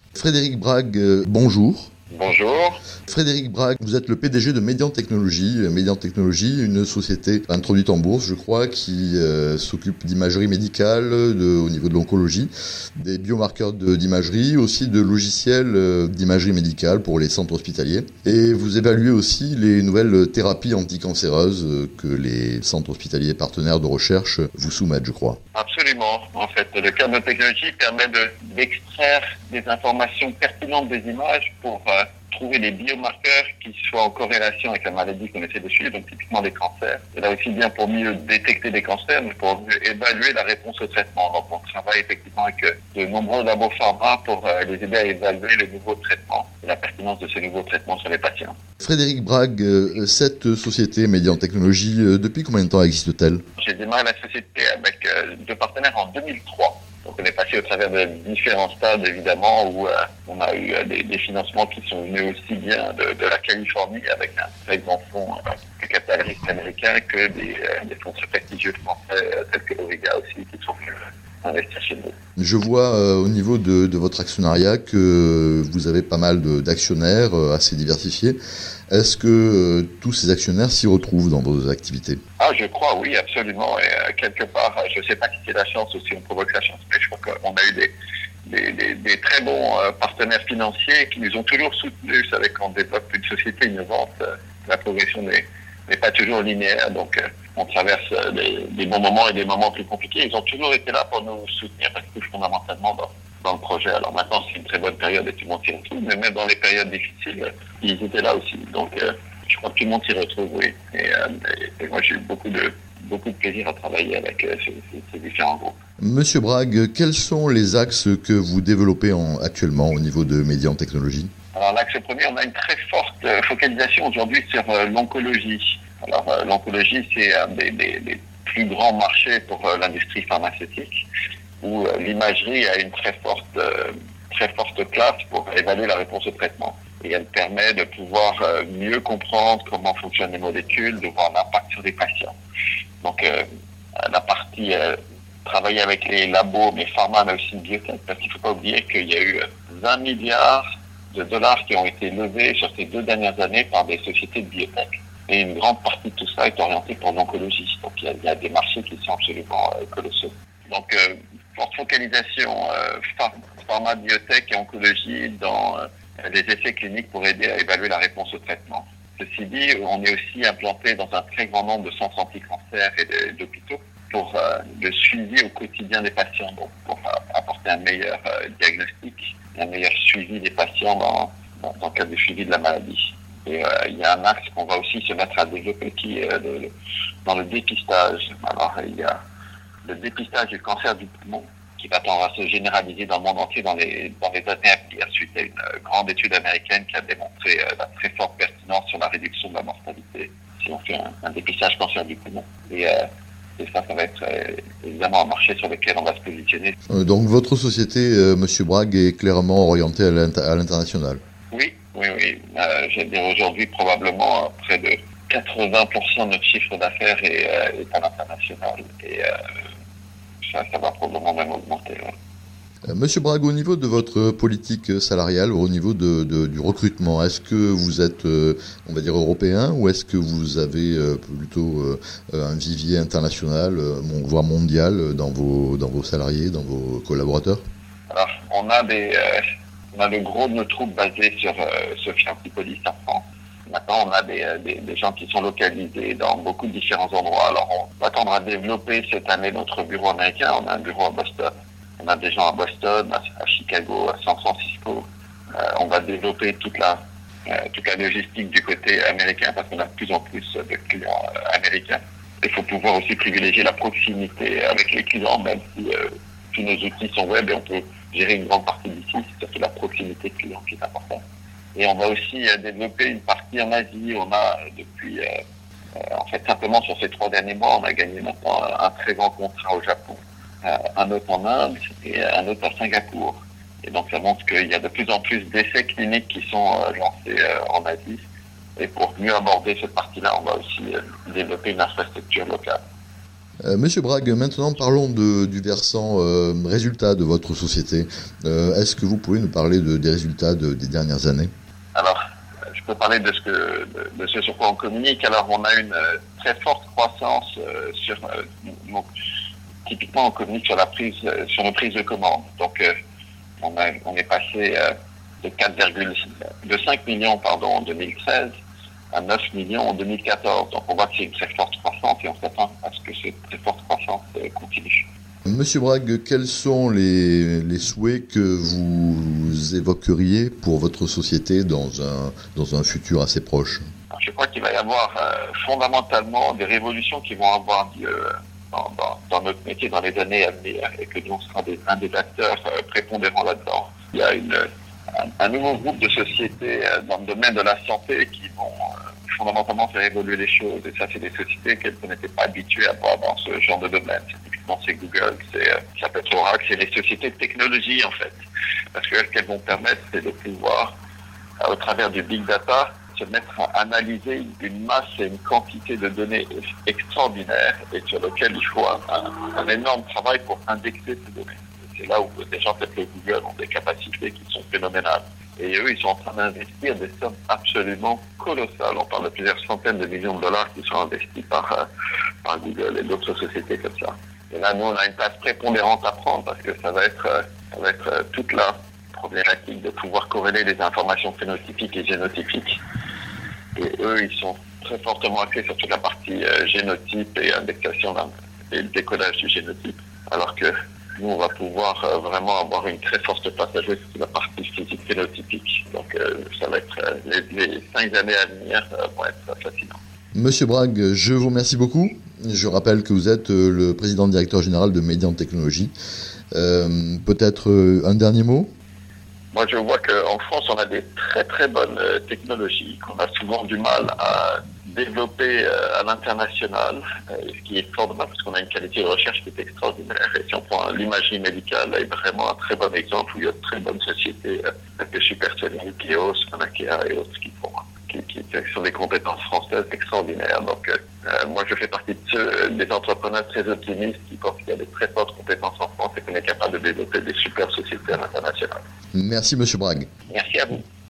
Frédéric Bragg, bonjour. Bonjour. Frédéric Bragg, vous êtes le PDG de Médian Technologies. Médian Technologies, une société introduite en bourse, je crois, qui s'occupe d'imagerie médicale au niveau de l'oncologie, des biomarqueurs d'imagerie, aussi de logiciels d'imagerie médicale pour les centres hospitaliers. Et vous évaluez aussi les nouvelles thérapies anticancéreuses que les centres hospitaliers partenaires de recherche vous soumettent, je crois. Absolument. En fait, le cadre de technologie permet d'extraire des informations pertinentes des images pour trouver des biomarqueurs qui soient en corrélation avec la maladie qu'on essaie de suivre, donc typiquement les cancers. Et là aussi bien pour mieux détecter des cancers, mais pour mieux évaluer la réponse au traitement. Donc on travaille effectivement avec de nombreux labos pharma pour les aider à évaluer les nouveaux traitements et la pertinence de ces nouveaux traitements sur les patients. Frédéric Bragg, cette société Médian Technologies, depuis combien de temps existe-t-elle ? J'ai démarré la société avec deux partenaires en 2003. Donc on est passé au travers de différents stades, évidemment, où on a eu des financements qui sont venus aussi bien de la Californie, avec un très grand fonds de capital risque américain, que des fonds très prestigieux français, tels que l'Origa aussi, qui sont venus investir chez nous. Je vois au niveau de votre actionnariat que vous avez pas mal d'actionnaires assez diversifiés. Est-ce que tous ces actionnaires s'y retrouvent dans vos activités ? Ah, je crois, oui, absolument. Et quelque part, je ne sais pas si c'est la chance ou si on provoque la chance, mais je crois qu'on a eu des très bons partenaires financiers qui nous ont toujours soutenus. Vous savez, quand on développe une société innovante, la progression n'est pas toujours linéaire. Donc, on traverse des bons moments et des moments plus compliqués. Ils ont toujours été là pour nous soutenir parce que fondamentalement dans le projet. Alors maintenant, c'est une très bonne période et tout le monde s'y retrouve, mais même dans les périodes difficiles, ils étaient là aussi. Donc, je crois que tout le monde s'y retrouve, oui. Et moi, j'ai eu beaucoup de plaisir à travailler avec ces différents groupes. Monsieur Bragg, quels sont les axes que vous développez actuellement au niveau de Médian Technologies ? Alors, l'axe premier, on a une très forte focalisation aujourd'hui sur l'oncologie. Alors, l'oncologie, c'est un des plus grands marchés pour l'industrie pharmaceutique, où l'imagerie a une très forte place pour évaluer la réponse au traitement. Et elle permet de pouvoir mieux comprendre comment fonctionnent les molécules, de voir l'impact sur les patients. Donc, la partie travailler avec les labos, mais pharma, mais aussi biotech, parce qu'il ne faut pas oublier qu'il y a eu 20 milliards de dollars qui ont été levés sur ces 2 dernières années par des sociétés de biotech. Et une grande partie de tout ça est orientée pour l'oncologie. Donc, il y a des marchés qui sont absolument colossaux. Donc, forte focalisation pharma, biotech et oncologie dans des essais cliniques pour aider à évaluer la réponse au traitement. Ceci dit, on est aussi implanté dans un très grand nombre de centres anti-cancer et d'hôpitaux pour le suivi au quotidien des patients, donc pour apporter un meilleur diagnostic, un meilleur suivi des patients dans le cadre du suivi de la maladie. Et il y a un axe qu'on va aussi se mettre à développer qui est dans le dépistage. Alors, il y a le dépistage du cancer du poumon qui va tendre à se généraliser dans le monde entier dans les années à venir, suite à une grande étude américaine qui a démontré la très forte pertinence sur la réduction de la mortalité si on fait un dépistage cancer du poumon. Et ça va être évidemment un marché sur lequel on va se positionner. Donc votre société, Monsieur Bragg, est clairement orientée à l'international. Oui. J'allais dire aujourd'hui probablement près de 80% de notre chiffre d'affaires est à l'international. Et ça va probablement même augmenter. Ouais. Monsieur Bragg, au niveau de votre politique salariale, au niveau du recrutement, est-ce que vous êtes, on va dire, européen ou est-ce que vous avez plutôt un vivier international, voire mondial, dans vos salariés, dans vos collaborateurs ? Alors, on a le gros de nos troupes basés sur Sophia Antipolis à France. Maintenant, on a des gens qui sont localisés dans beaucoup de différents endroits. Alors, on va tendre à développer cette année notre bureau américain. On a un bureau à Boston. On a des gens à Boston, à Chicago, à San Francisco. On va développer toute la logistique du côté américain parce qu'on a de plus en plus de clients américains. Il faut pouvoir aussi privilégier la proximité avec les clients, même si tous nos outils sont web et on peut gérer une grande partie d'ici. C'est surtout la proximité client qui est importante. Et on va aussi développer une partie en Asie. On a depuis, en fait, simplement sur ces 3 derniers mois, on a gagné maintenant un très grand contrat au Japon, un autre en Inde et un autre à Singapour. Et donc ça montre qu'il y a de plus en plus d'essais cliniques qui sont lancés en Asie. Et pour mieux aborder cette partie-là, on va aussi développer une infrastructure locale. Monsieur Bragg, maintenant parlons du versant résultat de votre société. Est-ce que vous pouvez nous parler des résultats des dernières années? Alors, je peux parler de ce sur quoi on communique. Alors, on a une très forte croissance donc, typiquement, on communique sur nos prises de commande. Donc, on est passé de 5 millions en 2013 à 9 millions en 2014. Donc, on voit que c'est une très forte croissance et on s'attend à ce que cette très forte croissance continue. Monsieur Bragg, quels sont les souhaits que vous évoqueriez pour votre société dans un futur assez proche? Alors, je crois qu'il va y avoir fondamentalement des révolutions qui vont avoir lieu dans notre métier dans les années à venir et que nous, on sera un des acteurs prépondérants là-dedans. Il y a un nouveau groupe de sociétés dans le domaine de la santé qui vont fondamentalement faire évoluer les choses. Et ça, c'est des sociétés qu'on n'était pas habitués à voir dans ce genre de domaine. Typiquement, c'est Google, ça peut être Oracle, c'est les sociétés de technologie, en fait. Parce que ce qu'elles vont permettre, c'est de pouvoir, au travers du big data, se mettre à analyser une masse et une quantité de données extraordinaires et sur lequel il faut un énorme travail pour indexer ces données. C'est là où des gens tels que Google ont des capacités qui sont phénoménales. Et eux, ils sont en train d'investir des sommes absolument colossales. On parle de plusieurs centaines de millions de dollars qui sont investis par Google et d'autres sociétés comme ça. Et là, nous, on a une place prépondérante à prendre parce que ça va être toute la problématique de pouvoir corréler les informations phénotypiques et génotypiques. Et eux, ils sont très fortement axés sur toute la partie génotype et indexation et le décodage du génotype. Alors que nous, on va pouvoir vraiment avoir une très forte place à jouer sur la partie physique phénotypique. Donc, ça va être les 5 années à venir vont être fascinantes. Monsieur Bragg, je vous remercie beaucoup. Je rappelle que vous êtes le président directeur général de Mediant Technologies. Peut-être un dernier mot? Moi, je vois qu'en France, on a des très très bonnes technologies qu'on a souvent du mal à développer à l'international, ce qui est fort parce qu'on a une qualité de recherche qui est extraordinaire. Et si on prend l'imagerie médicale, là, est vraiment un très bon exemple où il y a de très bonnes sociétés, telles Supersonic, EOS, Anakea et autres qui sont des compétences françaises extraordinaires. Donc, moi, je fais partie des entrepreneurs très optimistes qui pensent qu'il y a des très fortes compétences en France et qu'on est capable de développer des super sociétés à l'international. Merci, Monsieur Bragg. Merci à vous.